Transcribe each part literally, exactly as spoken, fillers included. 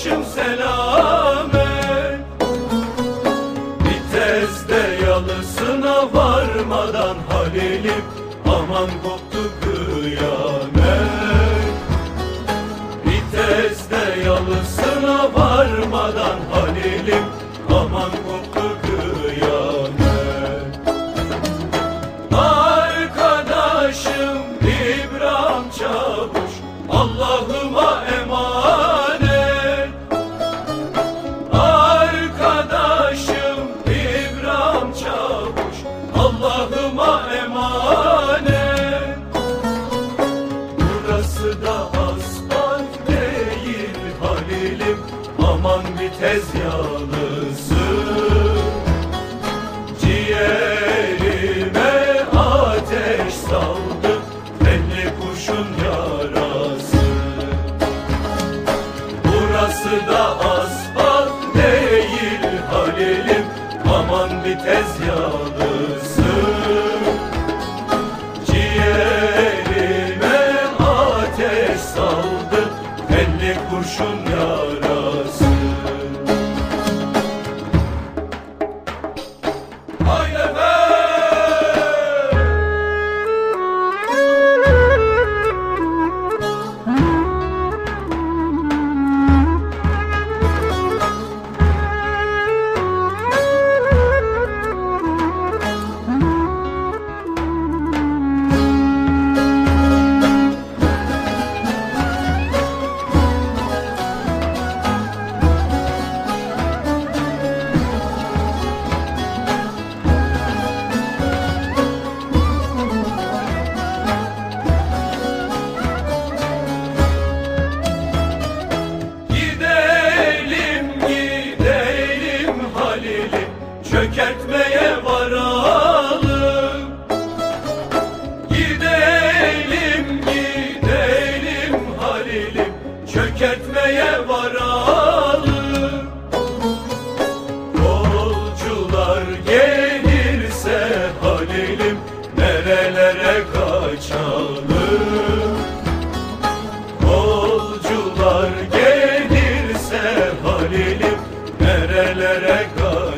başım selamet. Viteste yalısına varmadan Halil'im, aman koptu kıyamet. Viteste yalısına varmadan Halil'im, aman koptu kıyamet. Arkadaşım İbrahim Çavuş, Allah'ıma emanet. Arkadaşım İbrahim Çavuş, Allah'ıma emanet. Burası da asfalt değil Halil'im, aman Vites yalısı. Ciğerime ateş saldı telli kurşun yarası. Burası da asfalt değil Halil'im, aman Vites yalısı. Ciğerime ateş saldı telli kurşun yarası. Haydi efendim! Çökertmeye varalım. Gidelim, gidelim Halil'im, çökertmeye varalım. Yolcular gelirse Halil'im, nerelere kaçalım. Yolcular gelirse Halil'im, nerelere kaçalım.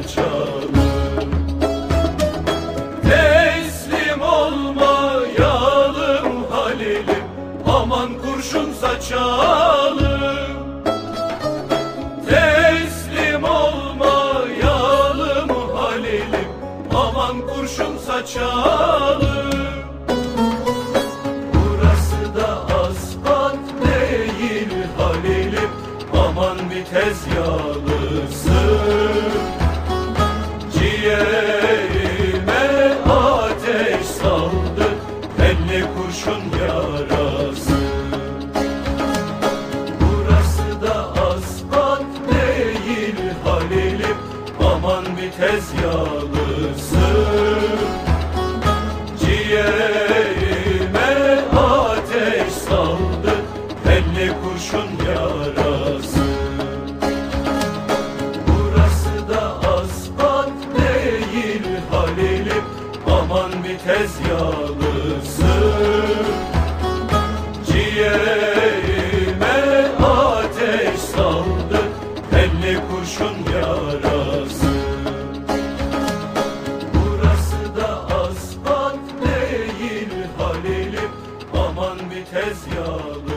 Teslim olmayalım Halil'im, aman kurşun saçalım. Teslim olmayalım Halil'im, aman kurşun saçalım. Burası da asfalt değil Halil'im, aman Vites yalısı. Ciğerime ateş saldı telli kurşun yarası. Burası da asfalt değil Halil'im, aman Vites yalısı. Ciğerime ateş saldı telli kurşun yarası. Burası da asfalt değil Halil'im, aman Vites yalısı. Ciğerime ateş saldı telli kurşun yarası. Burası da asfalt değil Halil'im, aman Vites yalısı.